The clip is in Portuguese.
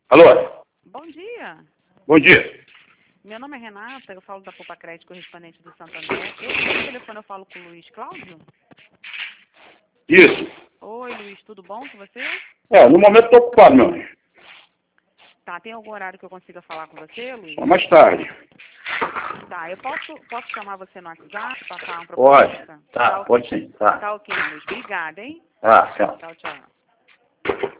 Alô? Bom dia. Bom dia. Meu nome é Renata, eu falo da Poupa Crédito correspondente do Santo André. No telefone eu falo com o Luiz Cláudio. Isso. Oi, Luiz, tudo bom com você? No momento estou ocupado, meu anjo. Tá, tem algum horário que eu consiga falar com você, Luiz? Mais tarde. Tá, eu posso chamar você no WhatsApp, passar uma Pode. proposta? Tá, Ok. pode sim. Tá. Tá ok, Luiz. Obrigada, hein? Tá, tchau. Tchau, tchau.